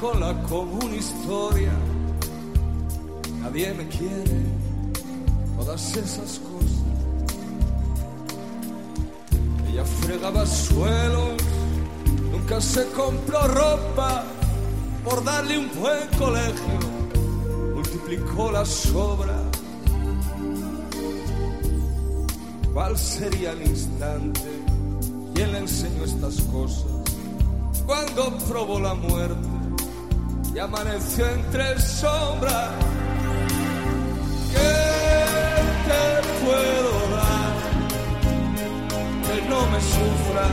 con la común historia. Nadie me quiere, todas esas cosas. Ella fregaba suelos, nunca se compró ropa por darle un buen colegio, multiplicó las sobras. ¿Cuál sería el instante? ¿Quién le enseñó estas cosas? Cuando probó la muerte y amaneció entre sombras. ¿Qué te puedo dar que no me sufra?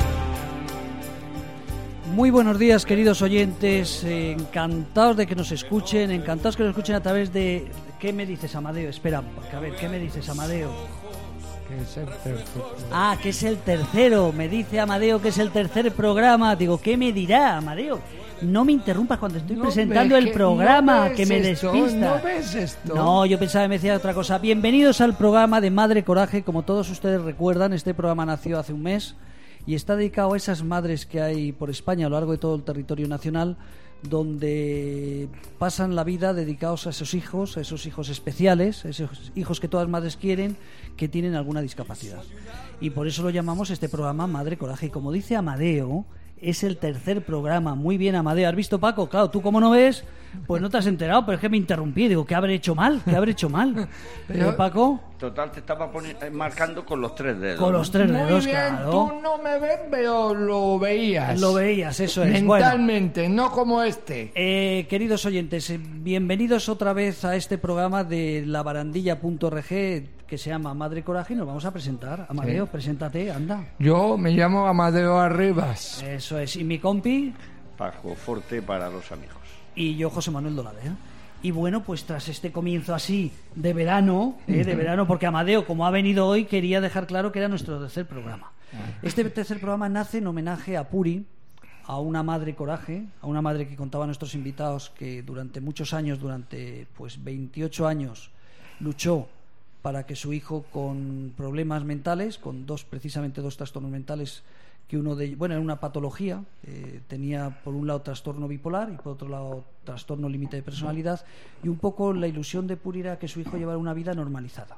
Muy buenos días, queridos oyentes, encantados de que nos escuchen, encantados que nos escuchen a través de... ¿Qué me dices, Amadeo? Espera, a ver, ¿qué me dices, Amadeo? Que es el tercero. Ah, que es el tercero, me dice Amadeo que es el tercer programa. Digo, ¿qué me dirá, Amadeo? No me interrumpas cuando estoy presentando el programa, que me despista. ¿No ves esto? No, yo pensaba que me decía otra cosa. Bienvenidos al programa de Madre Coraje. Como todos ustedes recuerdan, este programa nació hace un mes y está dedicado a esas madres que hay por España a lo largo de todo el territorio nacional, donde pasan la vida dedicados a esos hijos especiales, esos hijos que todas madres quieren, que tienen alguna discapacidad. Y por eso lo llamamos este programa Madre Coraje. Y como dice Amadeo, es el tercer programa. Muy bien, Amadeo. ¿Has visto, Paco? Claro, tú como no ves, pues no te has enterado, pero es que me interrumpí. Digo, ¿qué habré hecho mal? ¿Qué habré hecho mal? Pero, Paco... Total, te estaba marcando con los 3 dedos. Con los 3 Muy dedos, bien, claro. tú no me ves, pero lo veías. Lo veías, eso es. Mentalmente, bueno, no como este. Queridos oyentes, bienvenidos otra vez a este programa de labarandilla.org que se llama Madre Coraje y nos vamos a presentar. Amadeo, sí. Preséntate, anda. Yo me llamo Amadeo Arribas. Eso es. Y mi compi... Paco Forte para los amigos. Y yo, José Manuel Doladea. Y bueno, pues tras este comienzo así de verano, porque Amadeo, como ha venido hoy, quería dejar claro que era nuestro tercer programa. Este tercer programa nace en homenaje a Puri, a una madre coraje, a una madre que contaba a nuestros invitados que durante muchos años, durante pues 28 años, luchó para que su hijo con problemas mentales, con precisamente dos trastornos mentales, que uno de ellos, bueno, era una patología, tenía por un lado trastorno bipolar y por otro lado trastorno límite de personalidad, y un poco la ilusión de Puri era que su hijo llevara una vida normalizada,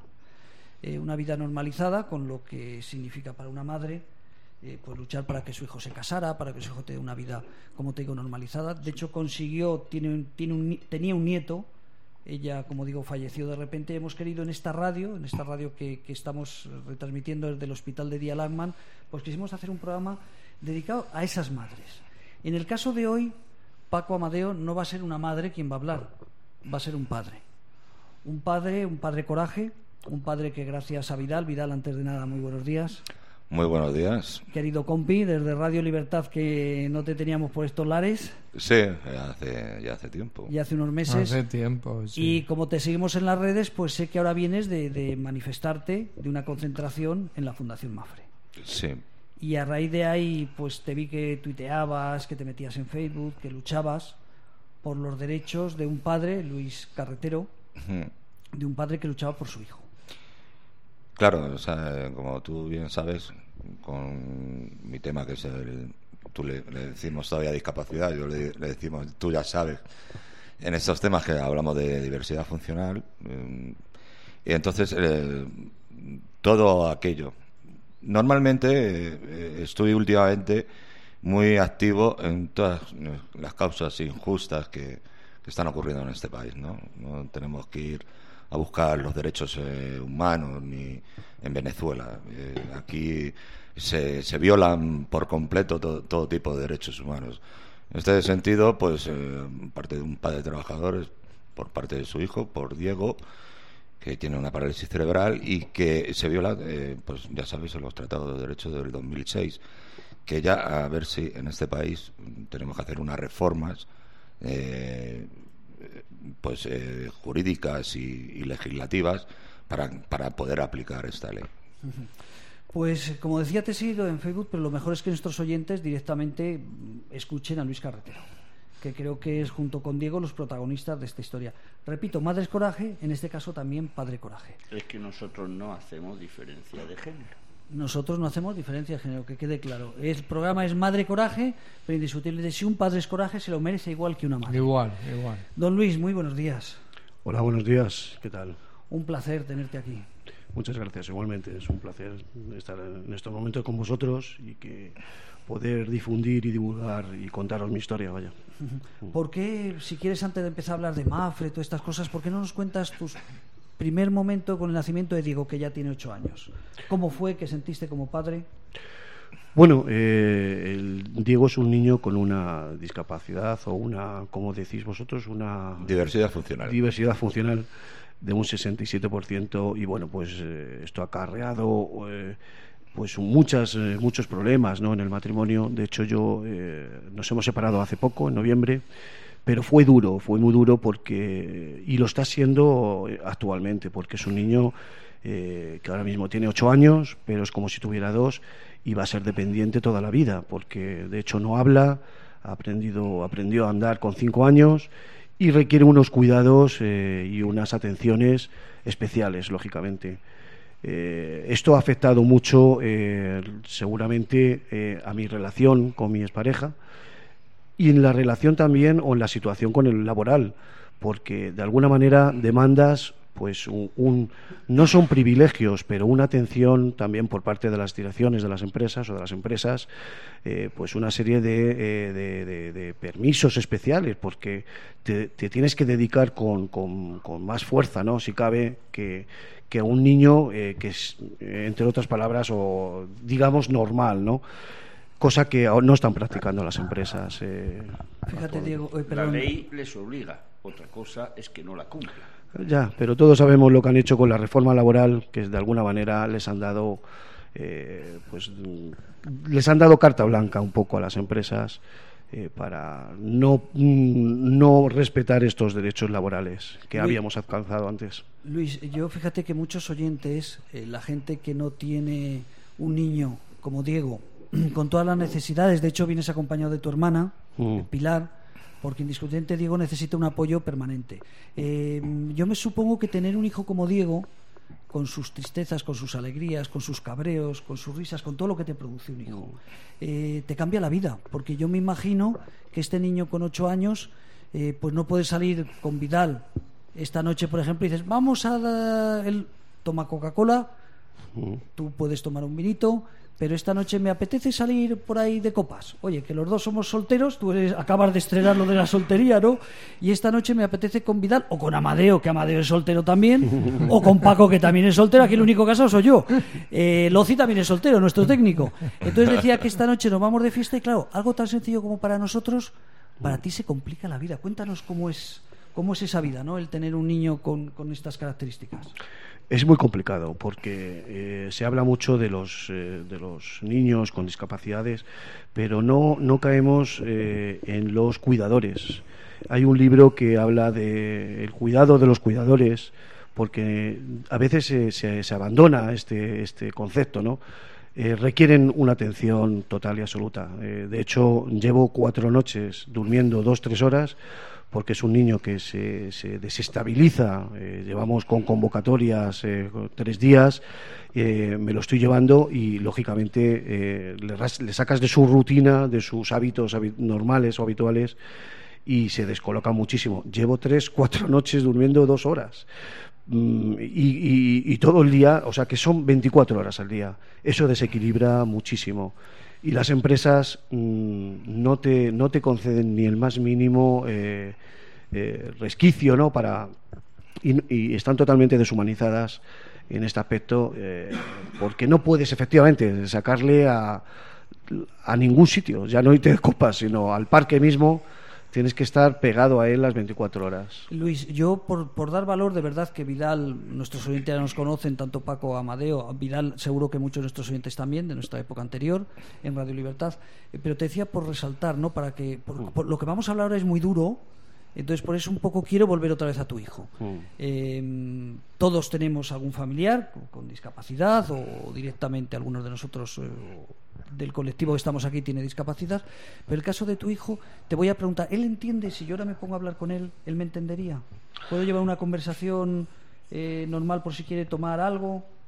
con lo que significa para una madre pues luchar para que su hijo se casara, para que su hijo tenga una vida, como te digo, normalizada. De hecho consiguió, tenía un nieto. Ella, como digo, falleció de repente. Hemos querido en esta radio que estamos retransmitiendo desde el Hospital de Día Lagman, pues quisimos hacer un programa dedicado a esas madres. En el caso de hoy, Paco Amadeo no va a ser una madre quien va a hablar, va a ser un padre. Un padre coraje, un padre que gracias a Vidal, antes de nada, muy buenos días. Muy buenos días. Querido compi, desde Radio Libertad, que no te teníamos por estos lares. Sí, ya hace tiempo. Ya hace unos meses. Hace tiempo, sí. Y como te seguimos en las redes, pues sé que ahora vienes de manifestarte de una concentración en la Fundación Mafre. Sí. Y a raíz de ahí, pues te vi que tuiteabas, que te metías en Facebook, que luchabas por los derechos de un padre, Luis Carretero, de un padre que luchaba por su hijo. Claro, o sea, como tú bien sabes, con mi tema que es tú le decimos todavía discapacidad, yo le decimos, tú ya sabes, en estos temas que hablamos de diversidad funcional, y entonces todo aquello. Normalmente estoy últimamente muy activo en todas las causas injustas que están ocurriendo en este país, ¿no? No tenemos que ir a buscar los derechos humanos ni en Venezuela. Aquí se violan por completo todo tipo de derechos humanos. En este sentido, pues parte de un padre de trabajadores, por parte de su hijo, por Diego, que tiene una parálisis cerebral y que se viola, pues ya sabéis, en los tratados de derechos del 2006, que ya a ver si en este país tenemos que hacer unas reformas jurídicas y legislativas para poder aplicar esta ley. Pues como decía, te he seguido en Facebook, pero lo mejor es que nuestros oyentes directamente escuchen a Luis Carretero, que creo que es, junto con Diego, los protagonistas de esta historia. Repito, Madres Coraje, en este caso también Padre Coraje. Es que nosotros no hacemos diferencia de género. Nosotros no hacemos diferencia de género, que quede claro. El programa es Madre Coraje, pero indiscutible, si un padre es coraje, se lo merece igual que una madre. Igual. Don Luis, muy buenos días. Hola, buenos días. ¿Qué tal? Un placer tenerte aquí. Muchas gracias. Igualmente, es un placer estar en estos momentos con vosotros y que poder difundir y divulgar y contaros mi historia, vaya. ¿Por qué, si quieres, antes de empezar a hablar de Mafre, todas estas cosas, por qué no nos cuentas tu primer momento con el nacimiento de Diego, que ya tiene 8 años? ¿Cómo fue? ¿Qué sentiste como padre? Bueno, Diego es un niño con una discapacidad o una, como decís vosotros, una Diversidad funcional. Diversidad funcional de un 67%, y bueno, pues esto ha acarreado pues muchos problemas, ¿no?, en el matrimonio. De hecho, nos hemos separado hace poco, en noviembre, pero fue muy duro porque, y lo está siendo actualmente, porque es un niño que ahora mismo tiene 8 años, pero es como si tuviera 2 y va a ser dependiente toda la vida, porque de hecho no habla, aprendió a andar con 5 años y requiere unos cuidados y unas atenciones especiales, lógicamente. Esto ha afectado mucho seguramente a mi relación con mi expareja y en la relación también, o en la situación con el laboral, porque de alguna manera demandas pues no son privilegios, pero una atención también por parte de las direcciones de las empresas o de las empresas, pues una serie de permisos especiales, porque te tienes que dedicar con más fuerza, ¿no?, si cabe, que a un niño que es, entre otras palabras, o digamos normal, ¿no?, cosa que no están practicando las empresas. Fíjate, Diego, La ley les obliga, otra cosa es que no la cumplan. Ya, pero todos sabemos lo que han hecho con la reforma laboral, que de alguna manera les han dado les han dado carta blanca un poco a las empresas para no respetar estos derechos laborales que habíamos alcanzado antes. Luis, yo fíjate que muchos oyentes, la gente que no tiene un niño como Diego, con todas las necesidades, de hecho vienes acompañado de tu hermana, Pilar, porque indiscutiblemente Diego necesita un apoyo permanente. Yo me supongo que tener un hijo como Diego, con sus tristezas, con sus alegrías, con sus cabreos, con sus risas, con todo lo que te produce un hijo, te cambia la vida, porque yo me imagino que este niño con 8 años pues no puede salir con Vidal esta noche, por ejemplo, y dices, vamos él toma Coca-Cola, tú puedes tomar un vinito, pero esta noche me apetece salir por ahí de copas. Oye, que los dos somos solteros, tú acabas de estrenar lo de la soltería, ¿no? Y esta noche me apetece con Vidal, o con Amadeo, que Amadeo es soltero también, o con Paco, que también es soltero. Aquí el único casado soy yo. Loci también es soltero, nuestro técnico. Entonces decía que esta noche nos vamos de fiesta y claro, algo tan sencillo como para nosotros, para ti se complica la vida. Cuéntanos cómo es esa vida, ¿no?, el tener un niño con estas características. Es muy complicado porque se habla mucho de los niños con discapacidades, pero no caemos en los cuidadores. Hay un libro que habla del cuidado de los cuidadores, porque a veces se abandona este concepto, ¿no? Requieren una atención total y absoluta. De hecho, llevo 4 noches durmiendo 2-3 horas, porque es un niño que se desestabiliza. Llevamos con convocatorias 3 días, me lo estoy llevando y lógicamente le sacas de su rutina, de sus hábitos normales o habituales y se descoloca muchísimo. Llevo 3-4 noches durmiendo 2 horas y todo el día, o sea que son 24 horas al día. Eso desequilibra muchísimo. Y las empresas no te conceden ni el más mínimo resquicio, ¿no?, y están totalmente deshumanizadas en este aspecto, porque no puedes efectivamente sacarle a ningún sitio, ya no irte de copas, sino al parque mismo. Tienes que estar pegado a él las 24 horas. Luis, yo por dar valor, de verdad que Vidal, nuestros oyentes ya nos conocen, tanto Paco como Amadeo, Vidal seguro que muchos de nuestros oyentes también, de nuestra época anterior, en Radio Libertad, pero te decía por resaltar, ¿no?, para que por lo que vamos a hablar ahora es muy duro, entonces por eso un poco quiero volver otra vez a tu hijo. Todos tenemos algún familiar con discapacidad o directamente algunos de nosotros del colectivo que estamos aquí tiene discapacidad, pero el caso de tu hijo, te voy a preguntar, ¿él entiende? Si yo ahora me pongo a hablar con él ¿me entendería? ¿Puedo llevar una conversación normal por si quiere tomar algo?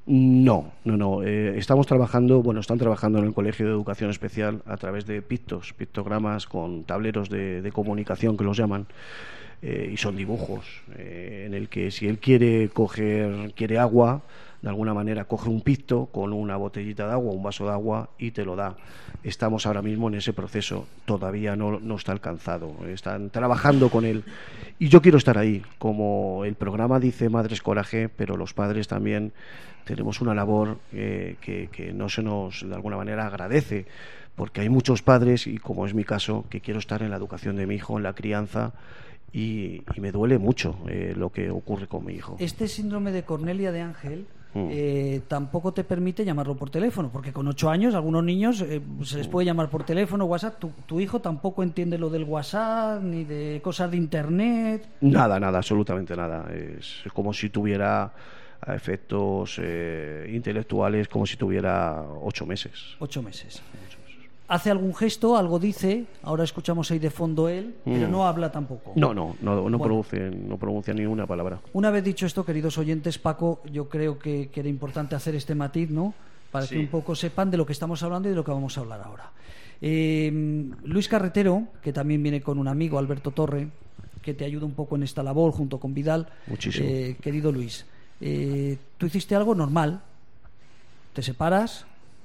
No. Estamos trabajando, están trabajando en el Colegio de Educación Especial a través de pictogramas con tableros de comunicación que los llaman, y son dibujos en el que si él quiere agua, de alguna manera coge un picto con una botellita de agua, un vaso de agua y te lo da. Estamos ahora mismo en ese proceso, todavía no está alcanzado, están trabajando con él y yo quiero estar ahí. Como el programa dice Madres Coraje, pero los padres también tenemos una labor que no se nos de alguna manera agradece, porque hay muchos padres, y como es mi caso, que quiero estar en la educación de mi hijo, en la crianza, y me duele mucho lo que ocurre con mi hijo. Este síndrome de Cornelia de Ángel tampoco te permite llamarlo por teléfono, porque con 8 años algunos niños se les puede llamar por teléfono, WhatsApp. Tu hijo tampoco entiende lo del WhatsApp ni de cosas de internet. Nada, absolutamente nada. Es como si tuviera a efectos intelectuales, como si tuviera 8 meses. 8 meses. Hace algún gesto, algo dice. Ahora escuchamos ahí de fondo él, pero no habla tampoco. No pronuncia ni una palabra. Una vez dicho esto, queridos oyentes, Paco, yo creo que era importante hacer este matiz, ¿no? Para que un poco sepan de lo que estamos hablando y de lo que vamos a hablar ahora. Luis Carretero, que también viene con un amigo, Alberto Torre, que te ayuda un poco en esta labor junto con Vidal. Muchísimo. Querido Luis, tú hiciste algo normal. Te separas.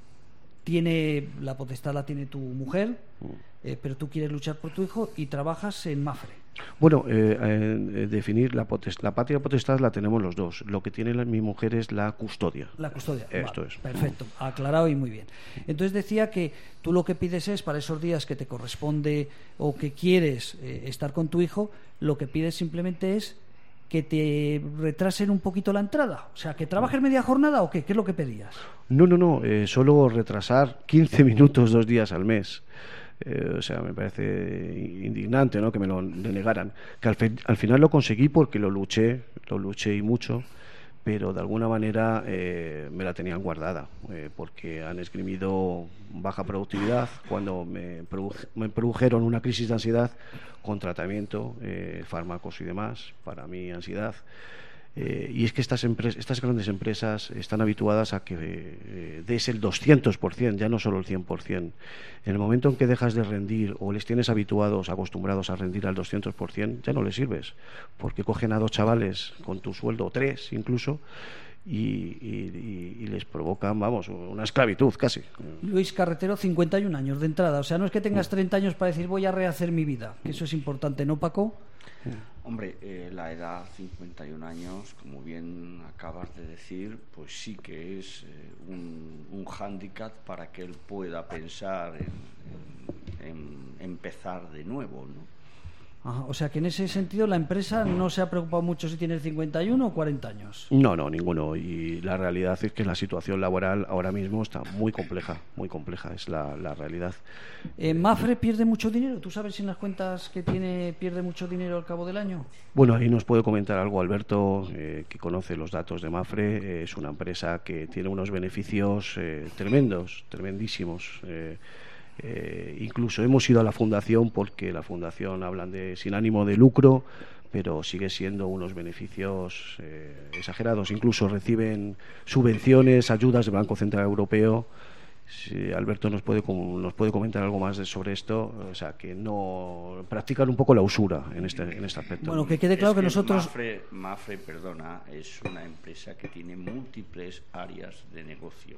La potestad la tiene tu mujer, pero tú quieres luchar por tu hijo y trabajas en Mafre. Bueno, definir la patria potestad la tenemos los dos. Lo que tiene mi mujer es la custodia. La custodia. Esto es. Perfecto, aclarado y muy bien. Entonces decía que tú lo que pides es, para esos días que te corresponde o que quieres estar con tu hijo, lo que pides simplemente es que te retrasen un poquito la entrada. O sea, ¿que trabajes media jornada o qué? ¿Qué es lo que pedías? No. Solo retrasar 15 minutos 2 días al mes. O sea, me parece indignante, ¿no?, que me lo denegaran. Que al final lo conseguí porque lo luché y mucho, pero de alguna manera me la tenían guardada, porque han esgrimido baja productividad cuando me produjeron una crisis de ansiedad con tratamiento, fármacos y demás para mi ansiedad. Y es que estas grandes empresas están habituadas a que des el 200%, ya no solo el 100%. En el momento en que dejas de rendir o les tienes acostumbrados a rendir al 200%, ya no les sirves, porque cogen a 2 chavales con tu sueldo, o 3 incluso, y les provocan, una esclavitud casi. Luis Carretero, 51 años de entrada. O sea, no es que tengas 30 años para decir voy a rehacer mi vida, que eso es importante, ¿no, Paco? Hombre, la edad, 51 años, como bien acabas de decir, pues sí que es un hándicap para que él pueda pensar en empezar de nuevo, ¿no? Ajá, o sea que en ese sentido la empresa no se ha preocupado mucho si tienes 51 o 40 años. No, ninguno. Y la realidad es que la situación laboral ahora mismo está muy compleja, es la realidad. ¿Mafre pierde mucho dinero? ¿Tú sabes si en las cuentas que tiene pierde mucho dinero al cabo del año? Bueno, ahí nos puede comentar algo Alberto, que conoce los datos de Mafre. Es una empresa que tiene unos beneficios tremendísimos. Incluso hemos ido a la fundación, porque la fundación hablan de sin ánimo de lucro, pero sigue siendo unos beneficios exagerados. Incluso reciben subvenciones, ayudas del Banco Central Europeo. Si Alberto nos puede comentar algo más sobre esto. O sea, que no practican un poco la usura en este aspecto. Bueno, que quede claro que nosotros... Mafre, es una empresa que tiene múltiples áreas de negocio.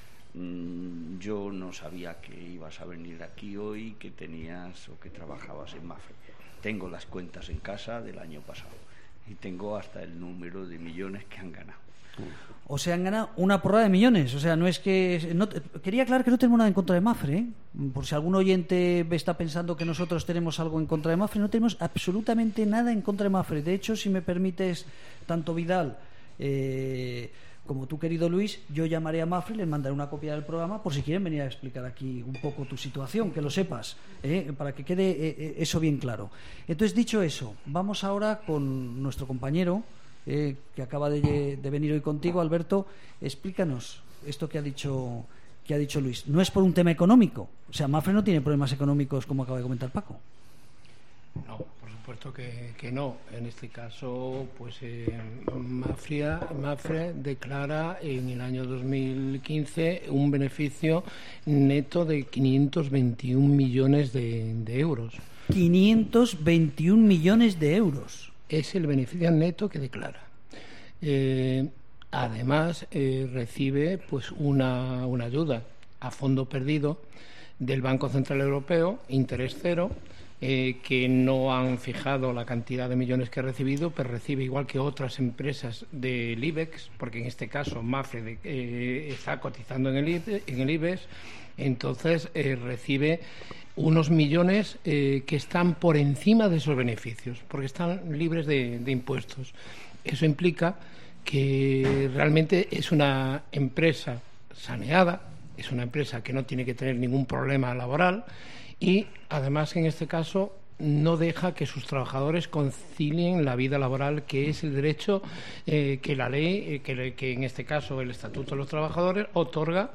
Yo no sabía que ibas a venir aquí hoy, que tenías o que trabajabas en Mafre. Tengo las cuentas en casa del año pasado y tengo hasta el número de millones que han ganado. O sea, han ganado una porrada de millones. O sea, no es que... quería aclarar que no tenemos nada en contra de Mafre, ¿eh? Por si algún oyente está pensando que nosotros tenemos algo en contra de Mafre, no tenemos absolutamente nada en contra de Mafre. De hecho, si me permites, tanto Vidal como tú, querido Luis, yo llamaré a Mafre y les mandaré una copia del programa por si quieren venir a explicar aquí un poco tu situación, que lo sepas, para que quede eso bien claro. Entonces, dicho eso, vamos ahora con nuestro compañero que acaba de venir hoy contigo, Alberto. Explícanos esto que ha dicho Luis. No es por un tema económico, o sea, Mafre no tiene problemas económicos como acaba de comentar Paco. No, por supuesto que no. En este caso, pues Mapfre declara en el año 2015 un beneficio neto de 521 millones de euros. 521 millones de euros. Es el beneficio neto que declara. Además, recibe pues una ayuda a fondo perdido del Banco Central Europeo, interés cero, que no han fijado la cantidad de millones que ha recibido, pero recibe igual que otras empresas del IBEX, porque en este caso Mapfre está cotizando en el IBEX, entonces recibe unos millones que están por encima de esos beneficios, porque están libres de impuestos. Eso implica que realmente es una empresa saneada, es una empresa que no tiene que tener ningún problema laboral y además en este caso no deja que sus trabajadores concilien la vida laboral, que es el derecho que la ley, que en este caso el Estatuto de los Trabajadores otorga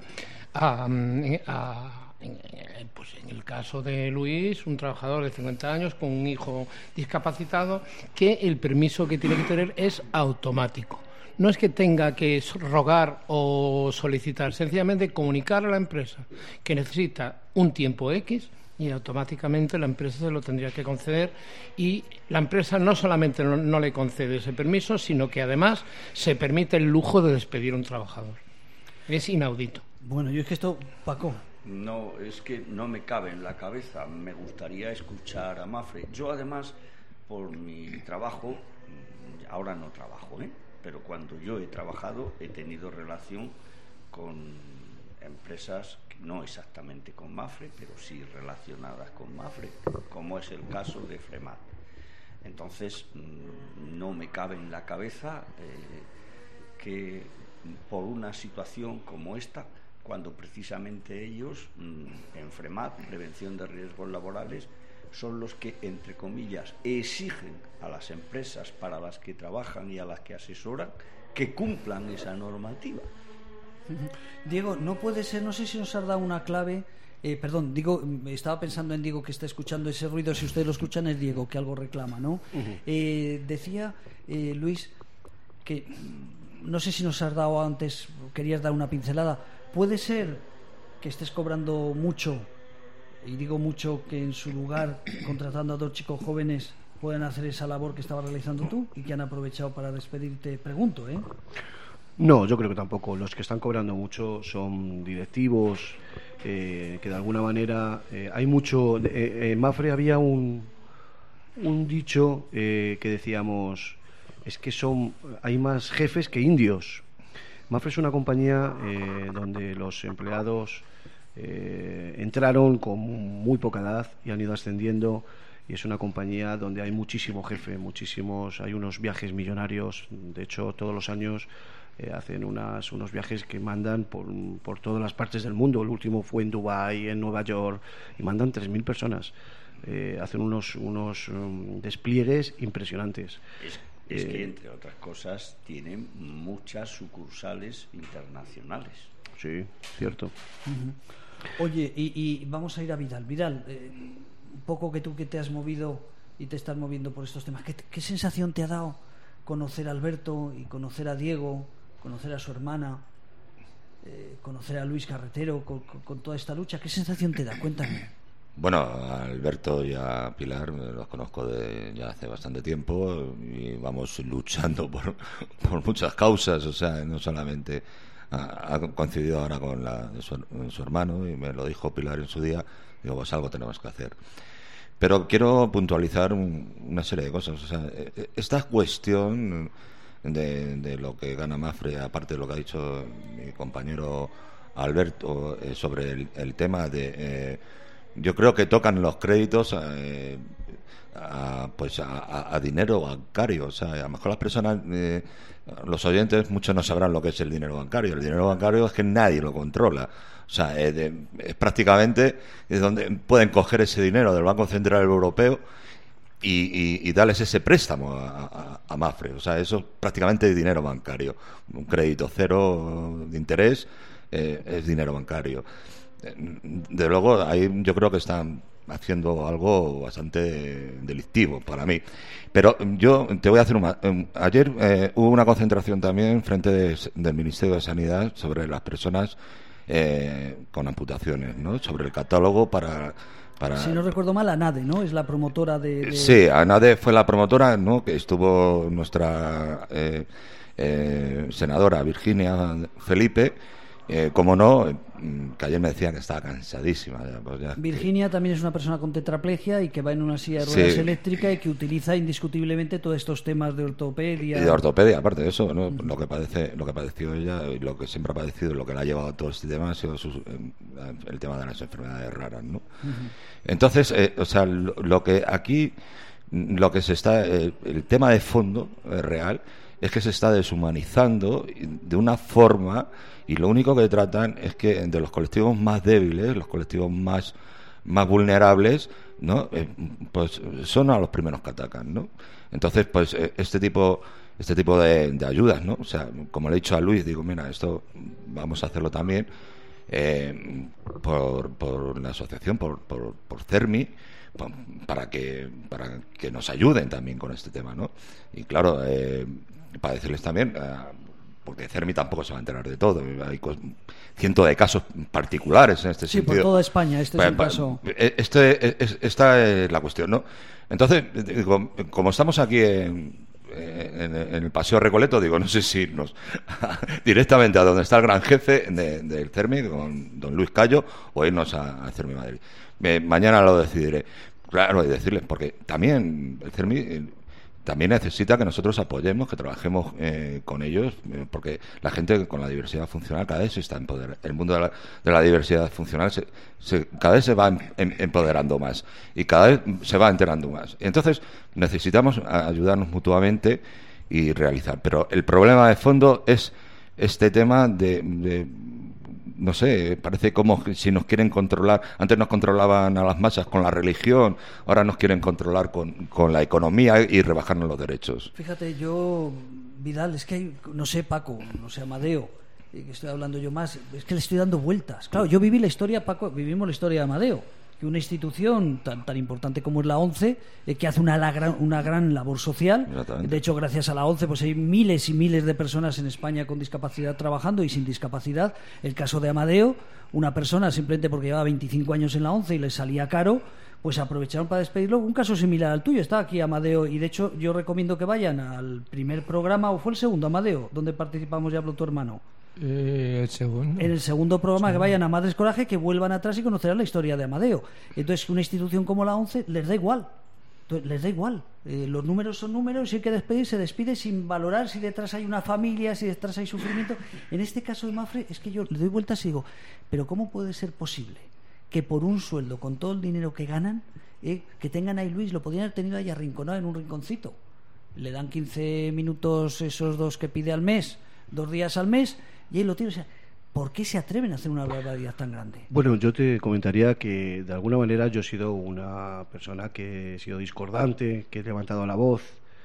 pues en el caso de Luis, un trabajador de 50 años con un hijo discapacitado, que el permiso que tiene que tener es automático. No es que tenga que rogar o solicitar, sencillamente comunicar a la empresa que necesita un tiempo X y automáticamente la empresa se lo tendría que conceder, y la empresa no solamente no le concede ese permiso, sino que además se permite el lujo de despedir a un trabajador. Es inaudito. Bueno, yo es que esto, Paco... No, es que no me cabe en la cabeza. Me gustaría escuchar a Mapfre. Yo además, por mi trabajo, ahora no trabajo, pero cuando yo he trabajado he tenido relación con empresas, no exactamente con Mapfre, pero sí relacionadas con Mapfre, como es el caso de Fremat. Entonces, no me cabe en la cabeza que por una situación como esta, cuando precisamente ellos, en Fremat, Prevención de Riesgos Laborales, son los que, entre comillas, exigen a las empresas para las que trabajan y a las que asesoran que cumplan esa normativa. Diego, no puede ser, no sé si nos has dado una clave. Perdón, digo, estaba pensando en Diego que está escuchando ese ruido. Si ustedes lo escuchan es Diego que algo reclama, ¿no? Decía Luis que no sé si nos has dado antes, querías dar una pincelada. Puede ser que estés cobrando mucho, y digo mucho, que en su lugar, contratando a dos chicos jóvenes, puedan hacer esa labor que estabas realizando tú y que han aprovechado para despedirte, pregunto, ¿eh? No, yo creo que tampoco. Los que están cobrando mucho son directivos, que de alguna manera hay mucho. En Mapfre había un dicho que decíamos, es que hay más jefes que indios. Mapfre es una compañía donde los empleados entraron con muy poca edad y han ido ascendiendo, y es una compañía donde hay muchísimo jefe, hay unos viajes millonarios. De hecho, todos los años hacen unos viajes que mandan por todas las partes del mundo. El último fue en Dubái, en Nueva York, y mandan 3.000 personas. Hacen unos despliegues impresionantes. Es que, entre otras cosas, tienen muchas sucursales internacionales. Sí, cierto. Oye, y vamos a ir a Vidal. Vidal, un poco que tú que te has movido y te estás moviendo por estos temas, ¿qué sensación te ha dado conocer a Alberto y conocer a Diego, conocer a su hermana, conocer a Luis Carretero con toda esta lucha? ¿Qué sensación te da? Cuéntame. Bueno, a Alberto y a Pilar los conozco ya hace bastante tiempo y vamos luchando por muchas causas. O sea, no solamente ha coincidido ahora con su hermano, y me lo dijo Pilar en su día. Digo, pues algo tenemos que hacer. Pero quiero puntualizar una serie de cosas. O sea, esta cuestión de lo que gana Mapfre, aparte de lo que ha dicho mi compañero Alberto sobre el tema de... yo creo que tocan los créditos a dinero bancario. O sea, a lo mejor las personas, los oyentes, muchos no sabrán lo que es el dinero bancario. El dinero bancario es que nadie lo controla. O sea, es prácticamente es donde pueden coger ese dinero del Banco Central Europeo y darles ese préstamo a Mapfre. O sea, eso es prácticamente dinero bancario. Un crédito cero de interés es dinero bancario. De luego, ahí yo creo que están haciendo algo bastante delictivo para mí. Pero yo te voy a hacer ayer hubo una concentración también frente del Ministerio de Sanidad sobre las personas con amputaciones, ¿no? Sobre el catálogo para... Si no recuerdo mal, ANADE, ¿no? Es la promotora de... Sí, ANADE fue la promotora, ¿no? Que estuvo nuestra senadora Virginia Felipe, como no, que ayer me decían que estaba cansadísima. Virginia también es una persona con tetraplegia y que va en una silla de ruedas eléctrica y que utiliza indiscutiblemente todos estos temas de ortopedia. Y de ortopedia, aparte de eso, ¿no? Lo que padeció ella y lo que siempre ha padecido, lo que le ha llevado a todo este tema ha sido el tema de las enfermedades raras, ¿no? Entonces, o sea, lo que se está, el tema de fondo real es que se está deshumanizando de una forma, y lo único que tratan es que de los colectivos más débiles, los colectivos más vulnerables, ¿no? Pues son a los primeros que atacan, ¿no? Entonces, pues este tipo de ayudas, ¿no? O sea, como le he dicho a Luis, digo, mira, esto vamos a hacerlo también por la asociación, por CERMI, para que nos ayuden también con este tema, ¿no? Y claro, para decirles también, porque CERMI tampoco se va a enterar de todo, hay cientos de casos particulares en este sentido. Sí, por toda España, este es el caso. Esta es la cuestión, ¿no? Entonces, digo, como estamos aquí en el Paseo Recoleto, digo, no sé si irnos directamente a donde está el gran jefe del CERMI, con don Luis Callo, o irnos a CERMI Madrid. Mañana lo decidiré. Claro, y decirles, porque también el CERMI también necesita que nosotros apoyemos, que trabajemos con ellos, porque la gente con la diversidad funcional cada vez se está empoderando. El mundo de la diversidad funcional cada vez se va empoderando más y cada vez se va enterando más. Entonces necesitamos ayudarnos mutuamente y realizar. Pero el problema de fondo es este tema de no sé, parece como si nos quieren controlar. Antes nos controlaban a las masas con la religión, ahora nos quieren controlar con la economía y rebajarnos los derechos. Fíjate, yo, Vidal, es que no sé, Paco, no sé, Amadeo, que estoy hablando yo más, es que le estoy dando vueltas. Claro, yo viví la historia, Paco, vivimos la historia de Amadeo, que una institución tan importante como es la ONCE, que hace una gran labor social. De hecho, gracias a la ONCE pues hay miles y miles de personas en España con discapacidad trabajando y sin discapacidad. El caso de Amadeo, una persona simplemente porque llevaba 25 años en la ONCE y le salía caro, pues aprovecharon para despedirlo. Un caso similar al tuyo, está aquí Amadeo, y de hecho yo recomiendo que vayan al primer programa, o fue el segundo, Amadeo, donde participamos ya, habló tu hermano. El segundo. En el segundo programa, que vayan a Madres Coraje, que vuelvan atrás y conocerán la historia de Amadeo. Entonces, una institución como la ONCE les da igual. Les da igual. Los números son números, si hay que despedir, se despide sin valorar si detrás hay una familia, si detrás hay sufrimiento. En este caso de Mafre, es que yo le doy vueltas y digo, pero ¿cómo puede ser posible que por un sueldo, con todo el dinero que ganan, que tengan ahí Luis, lo podrían haber tenido ahí arrinconado en un rinconcito? Le dan 15 minutos esos dos que pide al mes, 2 días al mes, y ahí lo tiene. O sea, ¿por qué se atreven a hacer una barbaridad tan grande? Bueno, yo te comentaría que de alguna manera yo he sido una persona que he sido discordante, que he levantado la voz,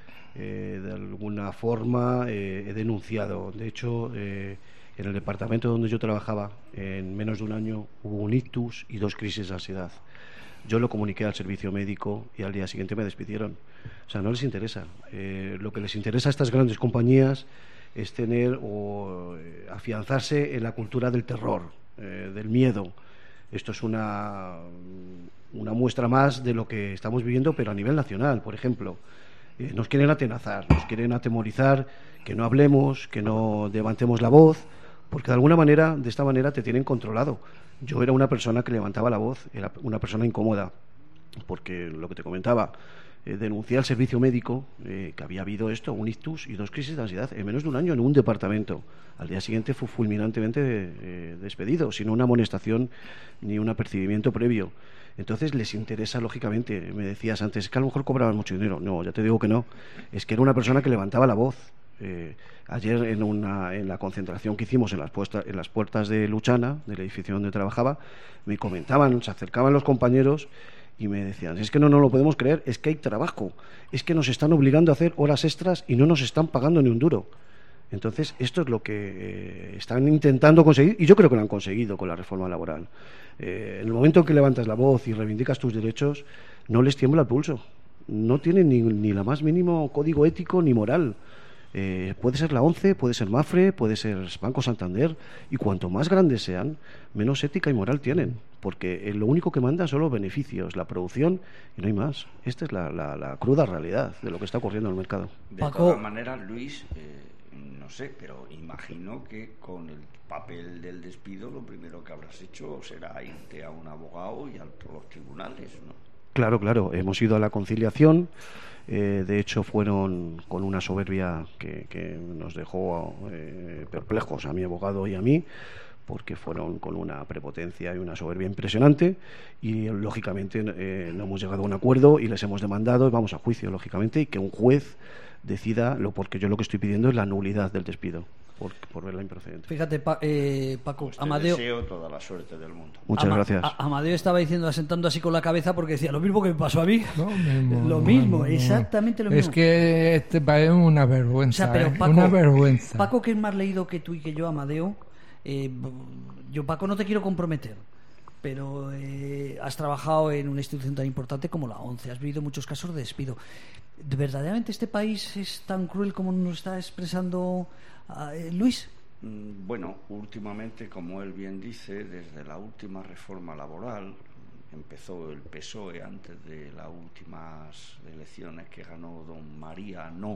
de alguna forma he denunciado. De hecho, en el departamento donde yo trabajaba, en menos de un año hubo un ictus y 2 crisis de ansiedad. Yo lo comuniqué al servicio médico y al día siguiente me despidieron. O sea, no les interesa. Lo que les interesa a estas grandes compañías es tener o afianzarse en la cultura del terror, del miedo. Esto es una muestra más de lo que estamos viviendo, pero a nivel nacional, por ejemplo. Nos quieren atenazar, nos quieren atemorizar, que no hablemos, que no levantemos la voz, porque de alguna manera, de esta manera, te tienen controlado. Yo era una persona que levantaba la voz, era una persona incómoda, porque lo que te comentaba, denuncié al servicio médico que había habido esto, un ictus y 2 crisis de ansiedad en menos de un año en un departamento. Al día siguiente fue fulminantemente despedido, sin una amonestación ni un apercibimiento previo. Entonces les interesa, lógicamente. Me decías antes que a lo mejor cobraban mucho dinero. No, ya te digo que no. Es que era una persona que levantaba la voz. Ayer en la concentración que hicimos en las puertas de Luchana, del edificio donde trabajaba, me comentaban, se acercaban los compañeros y me decían, es que no lo podemos creer, es que hay trabajo, es que nos están obligando a hacer horas extras y no nos están pagando ni un duro. Entonces, esto es lo que están intentando conseguir, y yo creo que lo han conseguido con la reforma laboral. En el momento en que levantas la voz y reivindicas tus derechos, no les tiembla el pulso. No tienen ni la más mínimo código ético ni moral. Puede ser la ONCE, puede ser Mafre, puede ser Banco Santander, y cuanto más grandes sean, menos ética y moral tienen, porque lo único que manda son los beneficios, la producción, y no hay más. Esta es la cruda realidad de lo que está ocurriendo en el mercado. De todas maneras, Luis, no sé, pero imagino que con el papel del despido lo primero que habrás hecho será irte a un abogado y a los tribunales, ¿no? Claro, hemos ido a la conciliación. De hecho, fueron con una soberbia que nos dejó perplejos a mi abogado y a mí, porque fueron con una prepotencia y una soberbia impresionante, y lógicamente no hemos llegado a un acuerdo y les hemos demandado y vamos a juicio, lógicamente, y que un juez decida, porque yo lo que estoy pidiendo es la nulidad del despido por verla improcedente. Fíjate, Paco, Pues te Amadeo, deseo toda la suerte del mundo. Muchas gracias. Amadeo estaba diciendo, asentando así con la cabeza, porque decía lo mismo que me pasó a mí. Lo mismo, Exactamente lo mismo. Es que este país es una vergüenza. O sea, pero Paco, una vergüenza. Paco, que es más leído que tú y que yo, Amadeo, yo, Paco, no te quiero comprometer, pero has trabajado en una institución tan importante como la ONCE, has vivido muchos casos de despido. ¿Verdaderamente este país es tan cruel como nos está expresando Luis? Bueno, últimamente, como él bien dice, desde la última reforma laboral, empezó el PSOE antes de las últimas elecciones que ganó don María No,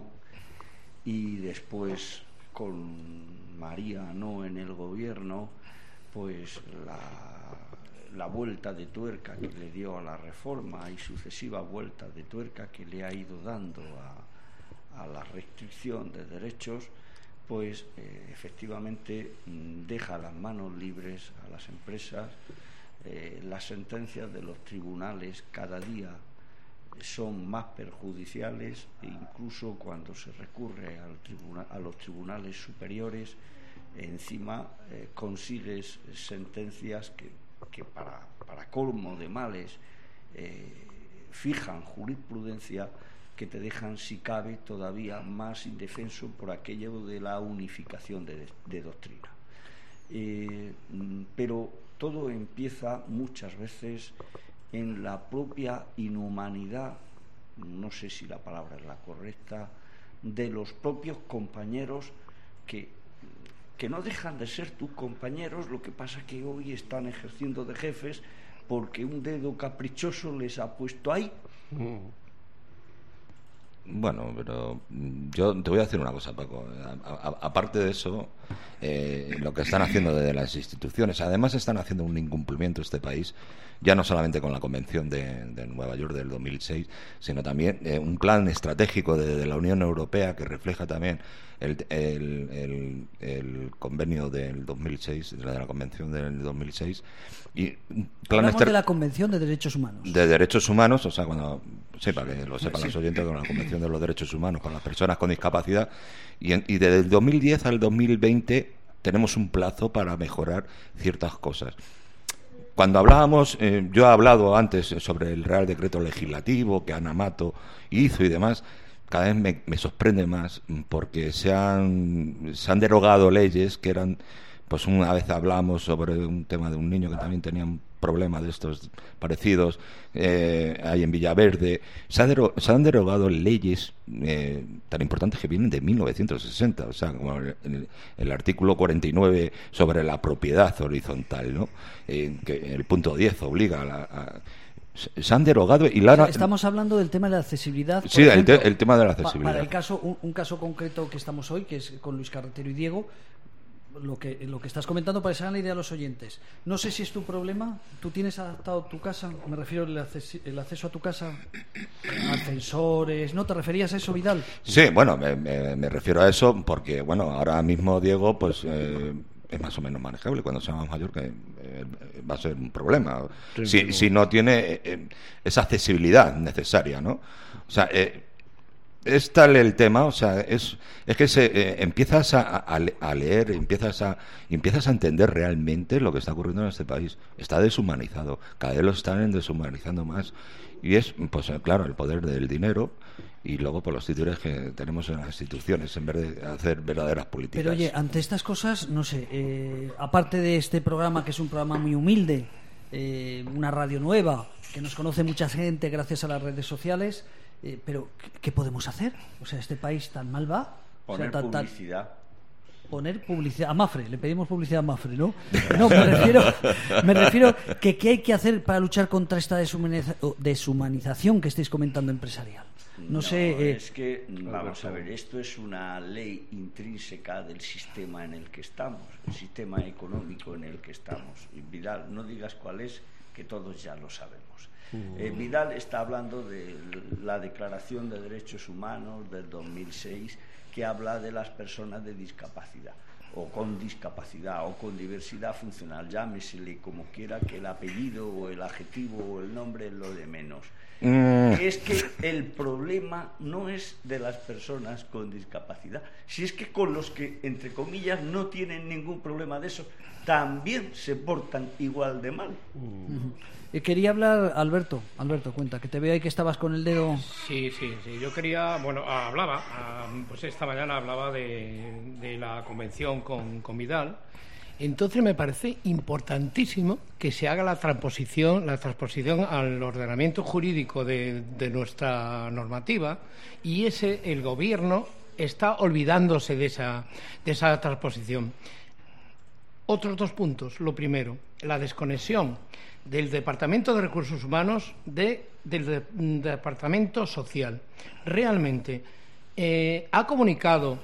y después con María No en el gobierno, pues la vuelta de tuerca que le dio a la reforma y sucesivas vueltas de tuerca que le ha ido dando a la restricción de derechos, pues efectivamente deja las manos libres a las empresas. Las sentencias de los tribunales cada día son más perjudiciales, e incluso cuando se recurre a los tribunales superiores, encima consigues sentencias que para colmo de males fijan jurisprudencia que te dejan, si cabe, todavía más indefenso por aquello de la unificación de doctrina. Pero todo empieza muchas veces en la propia inhumanidad, no sé si la palabra es la correcta, de los propios compañeros que no dejan de ser tus compañeros, lo que pasa que hoy están ejerciendo de jefes porque un dedo caprichoso les ha puesto ahí. Bueno, pero yo te voy a decir una cosa, Paco. Aparte de eso, lo que están haciendo desde las instituciones, además están haciendo un incumplimiento este país, ya no solamente con la Convención de Nueva York del 2006, sino también un plan estratégico de la Unión Europea que refleja también el convenio del 2006, de la Convención del 2006. Y hablamos de la Convención de Derechos Humanos. De Derechos Humanos, o sea, para que lo sepan los oyentes, con la Convención de los Derechos Humanos, con las personas con discapacidad. Y desde el 2010 al 2020 tenemos un plazo para mejorar ciertas cosas. Cuando hablábamos, yo he hablado antes sobre el Real Decreto Legislativo que Ana Mato hizo y demás. Cada vez me sorprende más porque se han derogado leyes que eran, pues una vez hablamos sobre un tema de un niño que también tenía un problema de estos parecidos ahí en Villaverde. Se han derogado leyes tan importantes que vienen de 1960, o sea, como el artículo 49 sobre la propiedad horizontal, ¿no? Que el punto 10 obliga se han derogado y estamos hablando del tema de la accesibilidad. Sí, ejemplo, el tema de la accesibilidad. Para el caso, un caso concreto que estamos hoy, que es con Luis Carretero y Diego, lo que estás comentando para que se hagan la idea a los oyentes. No sé si es tu problema. ¿Tú tienes adaptado tu casa? Me refiero al acceso a tu casa, ascensores. ¿No te referías a eso, Vidal? Sí, bueno, me refiero a eso porque, bueno, ahora mismo Diego, pues es más o menos manejable. Cuando sea más mayor, que va a ser un problema. Si no tiene esa accesibilidad necesaria, ¿no? O sea, es tal el tema, o sea, es que empiezas a leer, empiezas a entender realmente lo que está ocurriendo en este país. Está deshumanizado, cada vez lo están deshumanizando más, Y es, pues claro, el poder del dinero y luego por los títulos que tenemos en las instituciones en vez de hacer verdaderas políticas. Pero oye, ante estas cosas, no sé, aparte de este programa, que es un programa muy humilde, una radio nueva, que nos conoce mucha gente gracias a las redes sociales, pero ¿qué podemos hacer? O sea, este país tan mal va. Poner publicidad. Poner publicidad a Mapfre, le pedimos publicidad a Mapfre, ¿no? No, me refiero que qué hay que hacer para luchar contra esta deshumanización que estáis comentando empresarial. No sé. Es que, vamos a ver, esto es una ley intrínseca del sistema en el que estamos, el sistema económico en el que estamos. Y Vidal, no digas cuál es, que todos ya lo sabemos. Vidal está hablando de la Declaración de Derechos Humanos del 2006, que habla de las personas de discapacidad, o con discapacidad, o con diversidad funcional, llámesele como quiera, que el apellido o el adjetivo o el nombre es lo de menos. Es que el problema no es de las personas con discapacidad, si es que con los que, entre comillas, no tienen ningún problema de eso, también se portan igual de mal. Quería hablar, Alberto, cuenta, que te veo ahí que estabas con el dedo. Sí, yo quería, pues esta mañana hablaba de la convención con Vidal. Entonces me parece importantísimo que se haga la transposición al ordenamiento jurídico de nuestra normativa, y el gobierno está olvidándose de esa transposición. Otros dos puntos. Lo primero, la desconexión del Departamento de Recursos Humanos del Departamento Social. Realmente ha comunicado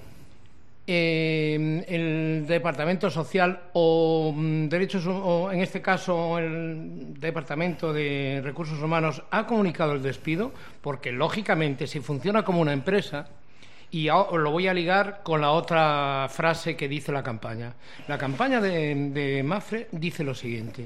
el Departamento Social o Derechos, o en este caso el Departamento de Recursos Humanos ha comunicado el despido, porque lógicamente si funciona como una empresa. Y lo voy a ligar con la otra frase que dice la campaña. La campaña de Mapfre dice lo siguiente.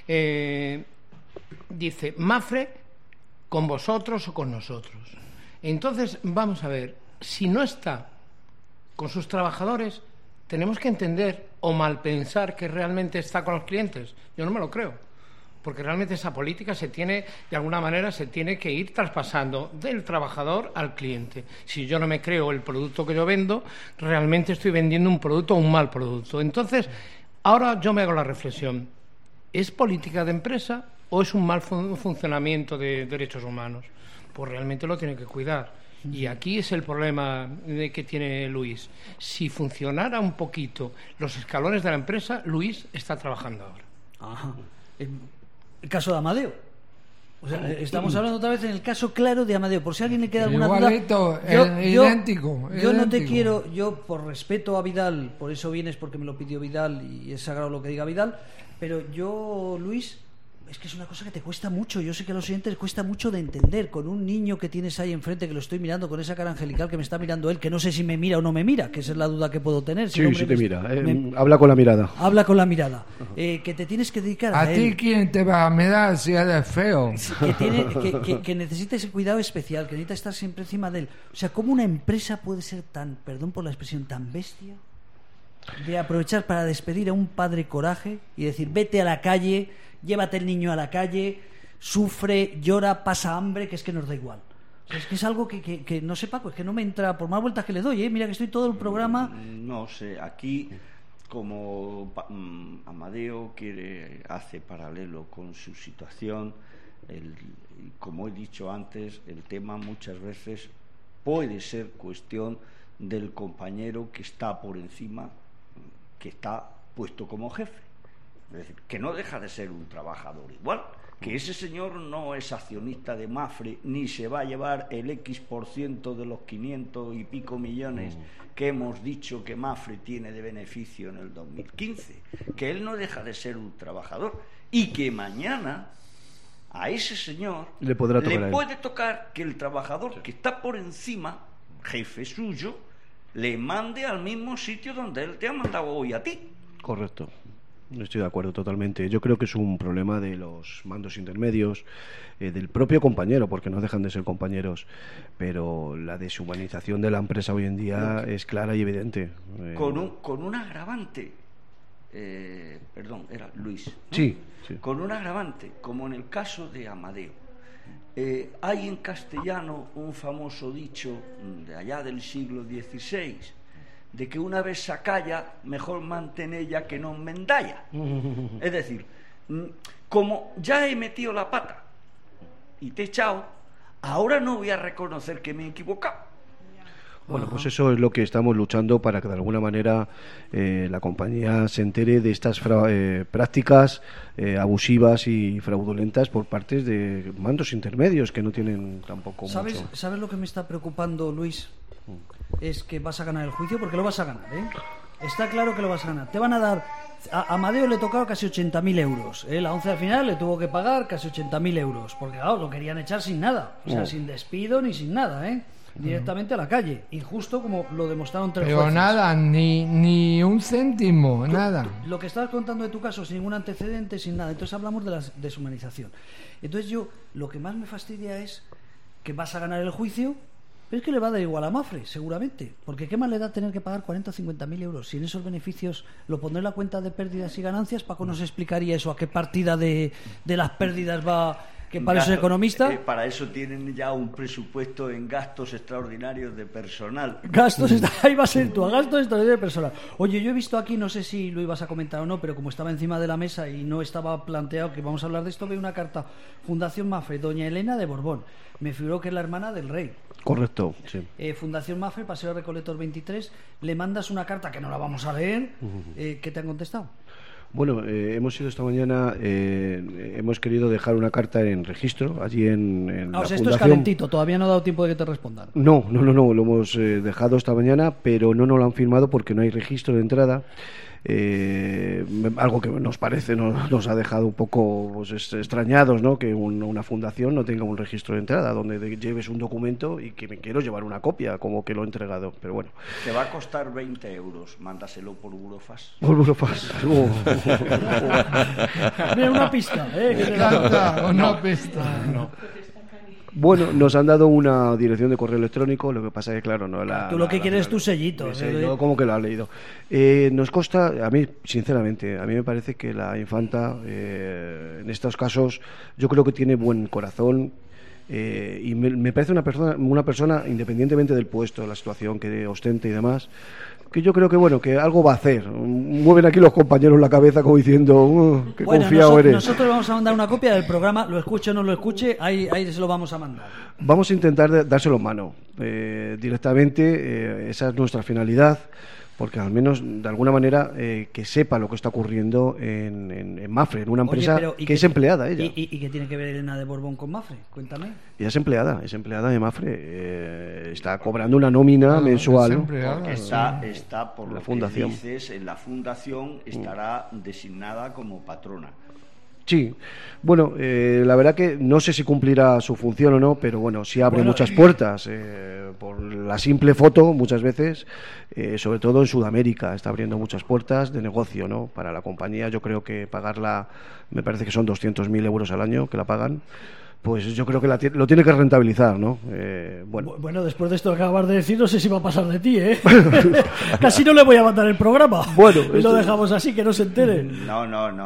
Dice, Mapfre con vosotros o con nosotros. Entonces, vamos a ver, si no está con sus trabajadores, tenemos que entender o mal pensar que realmente está con los clientes. Yo no me lo creo. Porque realmente esa política de alguna manera se tiene que ir traspasando del trabajador al cliente. Si yo no me creo el producto que yo vendo, realmente estoy vendiendo un producto o un mal producto. Entonces, ahora yo me hago la reflexión. ¿Es política de empresa o es un mal funcionamiento de derechos humanos? Pues realmente lo tiene que cuidar. Y aquí es el problema que tiene Luis. Si funcionara un poquito los escalones de la empresa, Luis está trabajando ahora. Ajá. El caso de Amadeo. O sea, estamos hablando otra vez en el caso claro de Amadeo. Por si a alguien le queda alguna igualito, duda. Idéntico. Yo no te quiero, yo por respeto a Vidal, por eso vienes, porque me lo pidió Vidal y es sagrado lo que diga Vidal. Pero yo, Luis, es que es una cosa que te cuesta mucho. Yo sé que a los oyentes les cuesta mucho de entender. Con un niño que tienes ahí enfrente, que lo estoy mirando con esa cara angelical que me está mirando él, que no sé si me mira o no me mira, que esa es la duda que puedo tener. Sí, sí te mira. Habla con la mirada. Habla con la mirada. Que te tienes que dedicar a ti. ¿Quién te va a mirar si eres feo? Que necesita ese cuidado especial, que necesita estar siempre encima de él. O sea, ¿cómo una empresa puede ser tan, perdón por la expresión, tan bestia de aprovechar para despedir a un padre coraje y decir, vete a la calle, llévate el niño a la calle, sufre, llora, pasa hambre, que es que nos da igual? O sea, es que es algo que no sé, Paco, es que no me entra por más vueltas que le doy, mira que estoy todo el programa. No sé, aquí como Amadeo hace paralelo con su situación, como he dicho antes, el tema muchas veces puede ser cuestión del compañero que está por encima, que está puesto como jefe. Es decir, que no deja de ser un trabajador igual, que ese señor no es accionista de Mapfre ni se va a llevar el X% de los 500 y pico millones que hemos dicho que Mapfre tiene de beneficio en el 2015, que él no deja de ser un trabajador y que mañana a ese señor le puede tocar que el trabajador que está por encima, jefe suyo, le mande al mismo sitio donde él te ha mandado hoy a ti. Correcto. Estoy de acuerdo totalmente. Yo creo que es un problema de los mandos intermedios, del propio compañero, porque no dejan de ser compañeros, pero la deshumanización de la empresa hoy en día es clara y evidente. Con un agravante, perdón, era Luis, ¿no? Sí. Con un agravante, como en el caso de Amadeo. Hay en castellano un famoso dicho de allá del siglo XVI, de que una vez sacalla, mejor mantenella que no mendalla. Es decir, como ya he metido la pata y te he echado, ahora no voy a reconocer que me he equivocado. Bueno, pues eso es lo que estamos luchando, para que de alguna manera la compañía se entere de estas prácticas abusivas y fraudulentas por parte de mandos intermedios que no tienen tampoco ¿Sabes mucho. lo que me está preocupando, Luis? Es que vas a ganar el juicio, porque lo vas a ganar, ¿eh? Está claro que lo vas a ganar. Te van a dar... A Amadeo le tocaron casi 80.000 euros. La 11 al final le tuvo que pagar casi 80.000 euros. Porque, claro, lo querían echar sin nada. O sea, sin despido ni sin nada, ¿eh? Directamente a la calle. Injusto, como lo demostraron 3 Pero jueces. nada, ni un céntimo, nada. Lo que estabas contando de tu caso, sin ningún antecedente, sin nada. Entonces hablamos de la deshumanización. Entonces lo que más me fastidia es que vas a ganar el juicio, pero es que le va a dar igual a Mapfre, seguramente. Porque ¿qué más le da tener que pagar 40 o 50.000 euros? Si en esos beneficios lo pondré en la cuenta de pérdidas y ganancias, Paco nos explicaría eso, a qué partida de las pérdidas va... Que para eso es economista. Para eso tienen ya un presupuesto en gastos extraordinarios de personal. Gastos, ahí va a ser tú, a gastos extraordinarios de personal. Oye, yo he visto aquí, no sé si lo ibas a comentar o no, pero como estaba encima de la mesa y no estaba planteado que vamos a hablar de esto, veo una carta: Fundación Mapfre, Doña Elena de Borbón. Me figuró que es la hermana del rey. Correcto, sí. Fundación Mapfre, Paseo Recoletos 23. Le mandas una carta que no la vamos a leer. ¿Qué te han contestado? Bueno, hemos ido esta mañana, hemos querido dejar una carta en registro allí en la o sea, esto fundación. es calentito, todavía no ha dado tiempo de que te respondan. No, lo hemos dejado esta mañana, pero no nos lo han firmado porque no hay registro de entrada. Algo que nos parece, nos ha dejado un poco pues, extrañados, ¿no? Que una fundación no tenga un registro de entrada donde lleves un documento y que me quiero llevar una copia como que lo he entregado, pero bueno. Te va a costar 20 euros, mándaselo por Burofax. Por Burofax. Mira, una pista, Me encanta, una pista. No. Bueno, nos han dado una dirección de correo electrónico, lo que pasa es que, claro, no la... Tú lo que quieres es tu sellito. Yo como que lo has leído. Nos consta, a mí, sinceramente, a mí me parece que la infanta, en estos casos, yo creo que tiene buen corazón. Y me parece una persona, independientemente del puesto, la situación que ostente y demás, que yo creo que bueno, que algo va a hacer. Mueven aquí los compañeros la cabeza como diciendo qué confiado eres. Nosotros vamos a mandar una copia del programa, lo escuche o no lo escuche, ahí se lo vamos a mandar. Vamos a intentar dárselo en mano directamente, esa es nuestra finalidad, porque al menos de alguna manera que sepa lo que está ocurriendo en Mapfre, en una empresa que es empleada ella. ¿Y qué tiene que ver Elena de Borbón con Mapfre? Cuéntame. Ella es empleada de Mapfre, está cobrando una nómina mensual. Porque está por la lo fundación. que dices, en la fundación estará designada como patrona. Sí, bueno, la verdad que no sé si cumplirá su función o no, pero bueno, sí abre muchas puertas por la simple foto muchas veces, sobre todo en Sudamérica, está abriendo muchas puertas de negocio, ¿no? Para la compañía. Yo creo que pagarla, me parece que son 200.000 euros al año que la pagan. Pues yo creo que lo tiene que rentabilizar, ¿no? Bueno, después de esto que acabas de decir, no sé si va a pasar de ti, ¿eh? Casi no le voy a mandar el programa. Bueno, y lo dejamos así, que no se entere. No.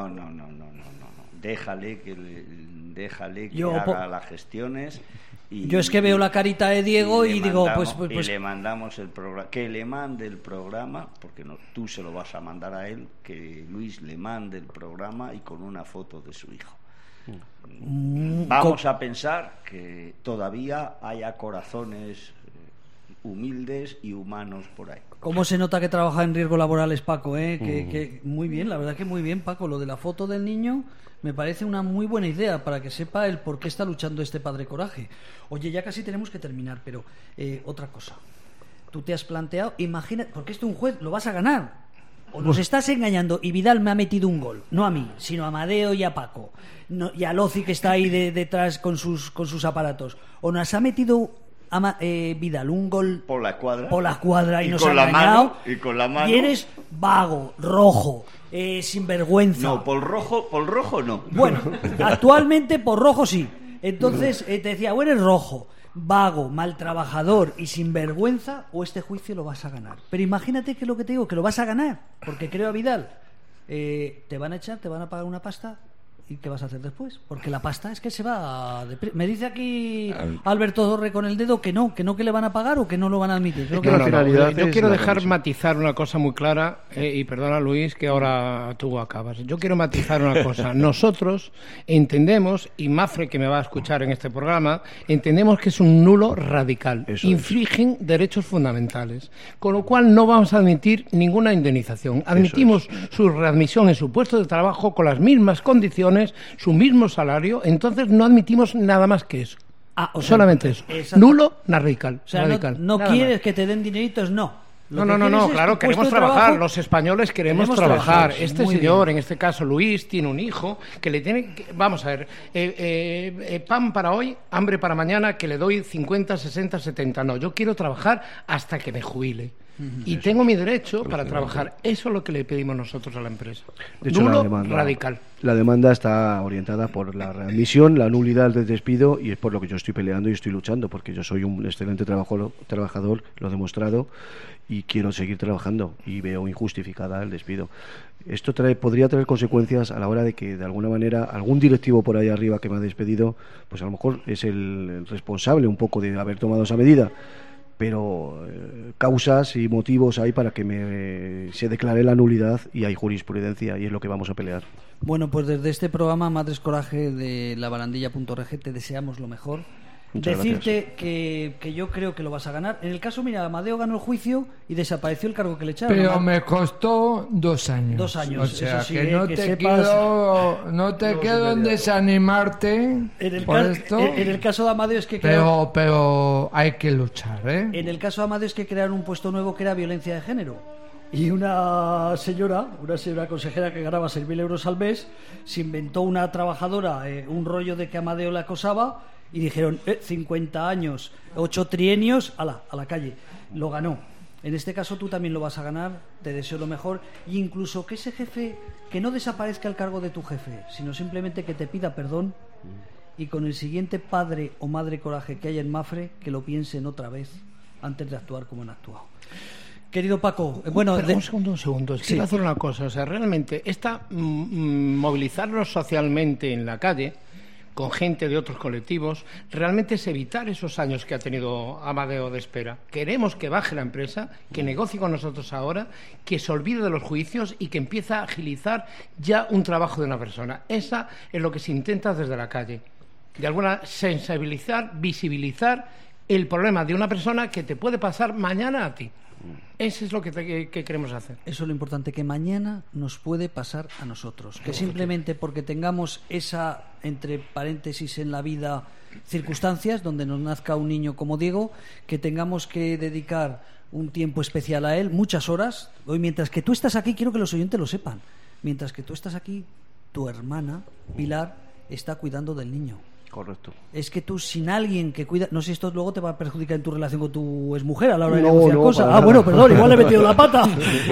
Déjale que haga las gestiones. Y, yo es que veo la carita de Diego y digo, pues le mandamos el programa, que le mande el programa, porque no, tú se lo vas a mandar a él, que Luis le mande el programa y con una foto de su hijo. Vamos a pensar que todavía haya corazones humildes y humanos por ahí. ¿Cómo se nota que trabaja en riesgos laborales, Paco? Que muy bien, la verdad que muy bien, Paco. Lo de la foto del niño me parece una muy buena idea para que sepa el por qué está luchando este padre coraje. Oye, ya casi tenemos que terminar, pero otra cosa. Tú te has planteado, imagina, porque esto un juez lo vas a ganar. O nos estás engañando y Vidal me ha metido un gol, no a mí, sino a Amadeo y a Paco, y a Lozi que está ahí detrás con sus aparatos. O nos ha metido Vidal un gol por la cuadra y nos ha engañado. Y con la mano. Y eres vago, rojo, sinvergüenza. No, por rojo no. Bueno, actualmente por rojo sí. Entonces te decía, o eres rojo, vago, mal trabajador y sinvergüenza, o este juicio lo vas a ganar. Pero imagínate que lo que te digo, que lo vas a ganar, porque creo a Vidal, te van a echar, te van a pagar una pasta, ¿y qué vas a hacer después? Porque la pasta es que se va... Me dice aquí Alberto Dorre con el dedo que no que le van a pagar o que no lo van a admitir. Creo que yo quiero dejar matizar una cosa muy clara, y perdona Luis que ahora tú acabas. Yo quiero matizar una cosa. Nosotros entendemos, y Mafre que me va a escuchar en este programa, entendemos que es un nulo radical. Infringen derechos fundamentales. Con lo cual no vamos a admitir ninguna indemnización. Admitimos su readmisión en su puesto de trabajo con las mismas condiciones, su mismo salario, entonces no admitimos nada más que eso. Solamente eso. Exacto. Nulo, radical. O sea, radical. no quieres que te den dineritos, no. No, claro, queremos trabajar. Los españoles queremos trabajar. Este señor, en este caso Luis, tiene un hijo que le tiene... Vamos a ver, pan para hoy, hambre para mañana, que le doy 50, 60, 70. No, yo quiero trabajar hasta que me jubile. Y tengo mi derecho para trabajar. Eso es lo que le pedimos nosotros a la empresa. De hecho, nulo, la demanda, radical. La demanda está orientada por la readmisión, la nulidad del despido, y es por lo que yo estoy peleando y estoy luchando, porque yo soy un excelente trabajador, lo he demostrado, y quiero seguir trabajando, y veo injustificada el despido. Esto podría traer consecuencias a la hora de que, de alguna manera, algún directivo por ahí arriba que me ha despedido, pues a lo mejor es el responsable un poco de haber tomado esa medida, pero causas y motivos hay para que se declare la nulidad, y hay jurisprudencia, y es lo que vamos a pelear. Bueno, pues desde este programa Madres Coraje de labarandilla.org te deseamos lo mejor. Muchas Decirte que yo creo que lo vas a ganar. En el caso, mira, Amadeo ganó el juicio y desapareció el cargo que le echaron. Pero me costó 2 años. 2 años. O sea, eso sí, que no que te sepas... no te quiero en desanimarte esto. En el caso de Amadeo es que pero hay que luchar, ¿eh? En el caso de Amadeo es que crearon un puesto nuevo que era violencia de género. Y una señora consejera que ganaba 6.000 euros al mes se inventó una trabajadora, un rollo de que Amadeo la acosaba, y dijeron 50 años, 8 trienios, a la calle. Lo ganó. En este caso tú también lo vas a ganar, te deseo lo mejor, y incluso que ese jefe, que no desaparezca el cargo de tu jefe, sino simplemente que te pida perdón, y con el siguiente padre o madre coraje que haya en Mafre, que lo piensen otra vez antes de actuar como han actuado. Querido Paco, bueno... Un segundo. Quiero hacer una cosa. O sea, realmente, movilizarnos socialmente en la calle con gente de otros colectivos, realmente es evitar esos años que ha tenido Amadeo de espera. Queremos que baje la empresa, que negocie con nosotros ahora, que se olvide de los juicios y que empiece a agilizar ya un trabajo de una persona. Esa es lo que se intenta desde la calle. De alguna sensibilizar, visibilizar el problema de una persona que te puede pasar mañana a ti. Eso es lo que queremos hacer. Eso es lo importante, que mañana nos puede pasar a nosotros. Que simplemente porque tengamos esa, entre paréntesis en la vida, circunstancias donde nos nazca un niño como Diego, que tengamos que dedicar un tiempo especial a él, muchas horas. Hoy, mientras que tú estás aquí, quiero que los oyentes lo sepan, mientras que tú estás aquí, tu hermana Pilar está cuidando del niño. Correcto. Es que tú, sin alguien que cuida... No sé si esto luego te va a perjudicar en tu relación con tu exmujer a la hora de negociar cosas. Bueno, perdón, igual le he metido la pata.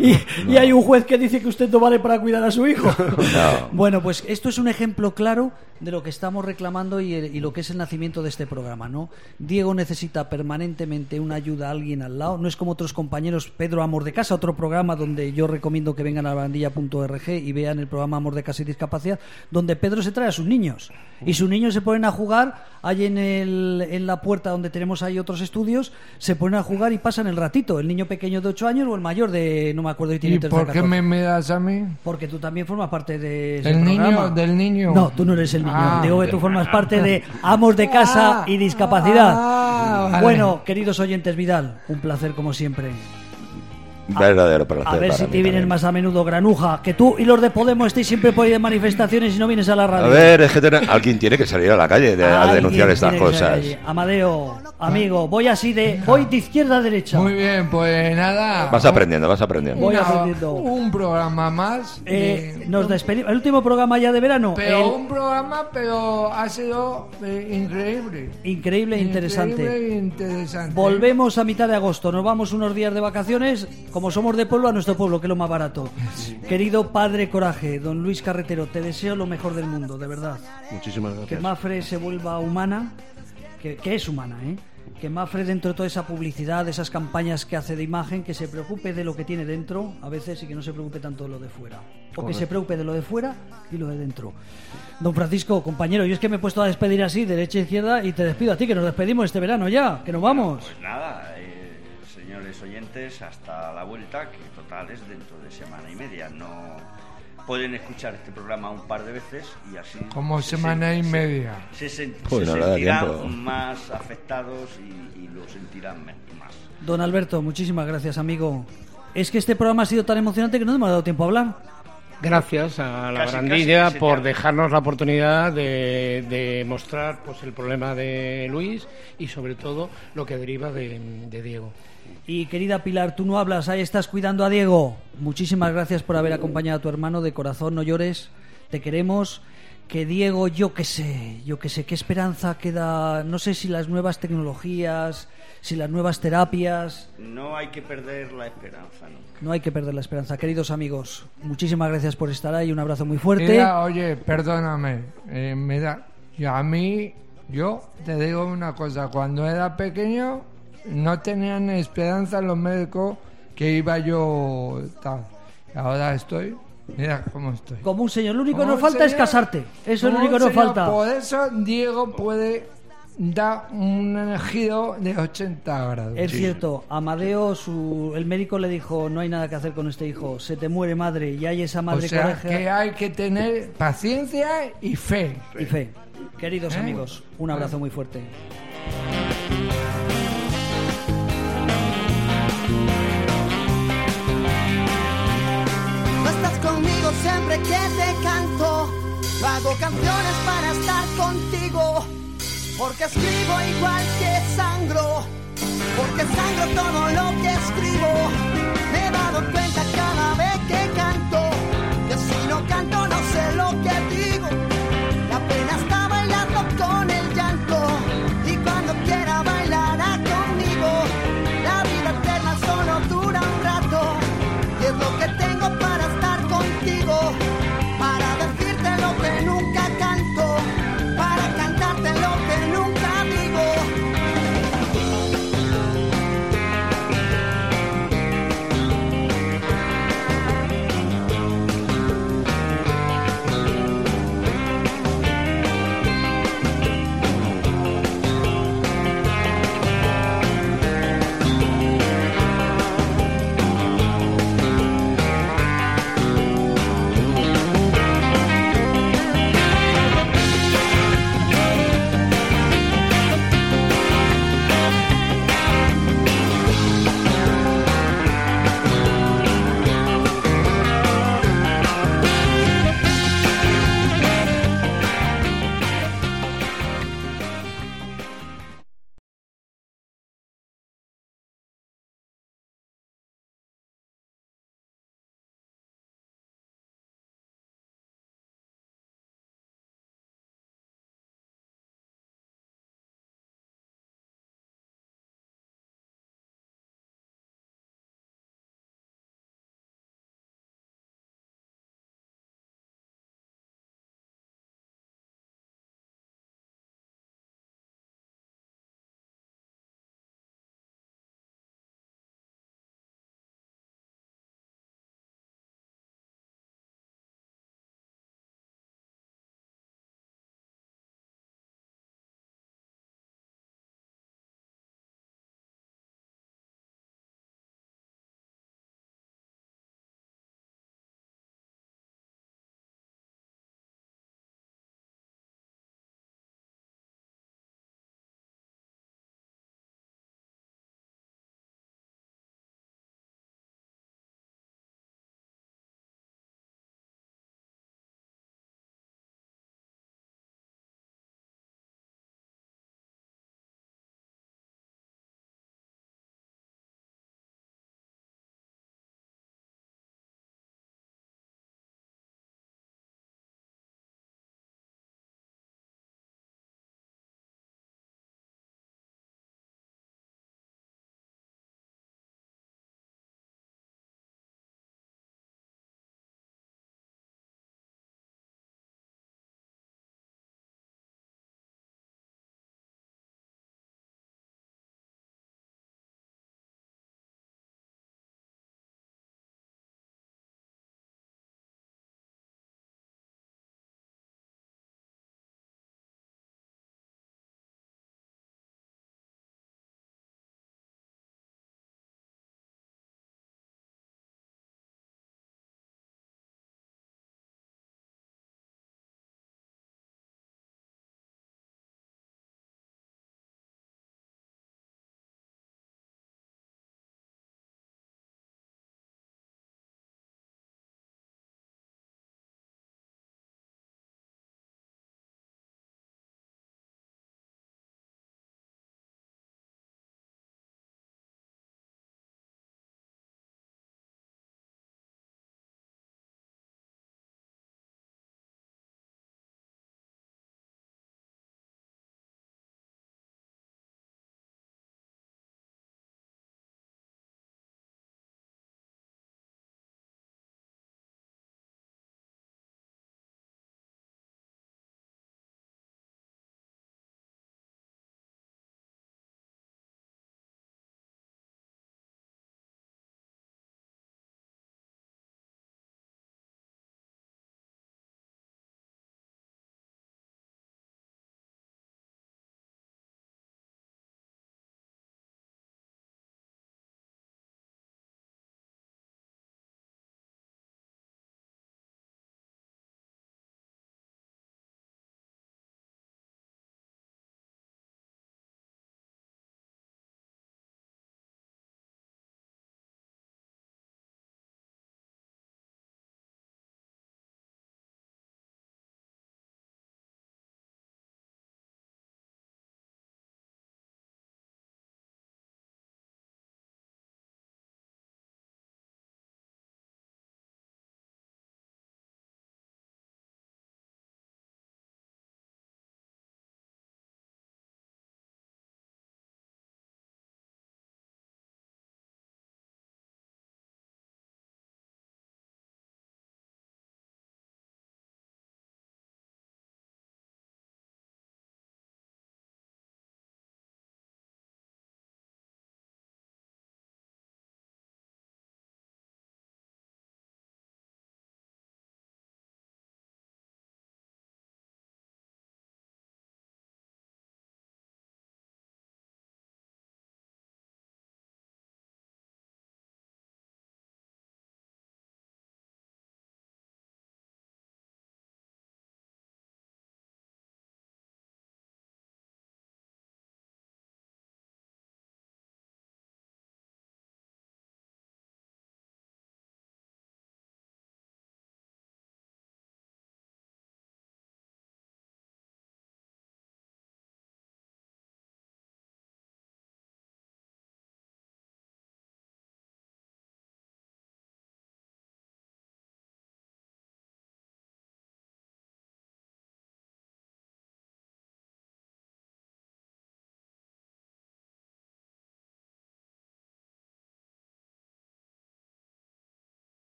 Y hay un juez que dice que usted no vale para cuidar a su hijo. No. Bueno, pues esto es un ejemplo claro de lo que estamos reclamando y lo que es el nacimiento de este programa, ¿no? Diego necesita permanentemente una ayuda, a alguien al lado. No es como otros compañeros, Pedro Amor de Casa, otro programa donde yo recomiendo que vengan a labarandilla.org y vean el programa Amor de Casa y Discapacidad, donde Pedro se trae a sus niños. Y sus niños se ponen a jugar ahí en la puerta donde tenemos ahí otros estudios, se ponen a jugar y pasan el ratito, el niño pequeño de 8 años o el mayor de, no me acuerdo, y tiene ¿Y por qué me das a mí? Porque tú también formas parte de ese ¿Del programa. niño? ¿Del niño? No, tú no eres el niño. Digo que tú formas parte de Amos de Casa y Discapacidad. Vale. Bueno, queridos oyentes, Vidal, un placer como siempre. Verdadero placer. A ver si para te mí vienes también. más a menudo, Granuja. Que tú y los de Podemos estéis siempre por ahí de manifestaciones y no vienes a la radio. A ver, es que alguien tiene que salir a la calle a denunciar estas Tiene que ser cosas. allí. Amadeo, amigo, voy de izquierda a derecha. Muy bien, pues nada. Vas aprendiendo. Voy aprendiendo. Un programa más. Nos despedimos. El último programa ya de verano. Un programa, pero ha sido increíble. Increíble, interesante. Increíble e interesante. Volvemos a mitad de agosto. Nos vamos unos días de vacaciones. Como somos de pueblo, a nuestro pueblo, que es lo más barato. Sí. Querido padre Coraje, don Luis Carretero, te deseo lo mejor del mundo, de verdad. Muchísimas gracias. Que Mafre se vuelva humana, que es humana, que Mafre, dentro de toda esa publicidad, de esas campañas que hace de imagen, que se preocupe de lo que tiene dentro a veces y que no se preocupe tanto de lo de fuera. o que se preocupe de lo de fuera y lo de dentro. Don Francisco, compañero, yo es que me he puesto a despedir así, derecha e izquierda, y te despido a ti, que nos despedimos este verano ya, que nos vamos. Pues nada, señores oyentes, hasta la vuelta, que total es dentro de semana y media. No pueden escuchar este programa un par de veces y así... Como semana y media. Se Pues no le da sentirán tiempo. más afectados y lo sentirán más. Don Alberto, muchísimas gracias, amigo. Es que este programa ha sido tan emocionante que no hemos dado tiempo a hablar. Gracias a la Casi Barandilla se por te- dejarnos la oportunidad de mostrar pues el problema de Luis y sobre todo lo que deriva de Diego. Y querida Pilar, tú no hablas, ahí estás cuidando a Diego. Muchísimas gracias por haber acompañado a tu hermano, de corazón, no llores, te queremos. Que Diego, yo qué sé, qué esperanza queda, no sé si las nuevas tecnologías, si las nuevas terapias. No hay que perder la esperanza nunca. No hay que perder la esperanza. Queridos amigos, muchísimas gracias por estar ahí, un abrazo muy fuerte. Mira, oye, perdóname. Yo te digo una cosa. Cuando era pequeño no tenían esperanza los médicos que iba yo tal. Ahora estoy... Mira cómo estoy. Como un señor, lo único que Como nos un falta es señor, casarte. Eso es lo como único un que nos señor. falta. Por eso Diego puede dar un giro de 80 grados. Es cierto, Amadeo, el médico le dijo, no hay nada que hacer con este hijo, se te muere madre, y hay esa O madre sea, coraje que hay que tener paciencia y fe. y fe. Queridos amigos, un abrazo muy fuerte. No estás conmigo siempre que te canto. Hago canciones para estar contigo. Porque escribo igual que sangro. Porque sangro todo lo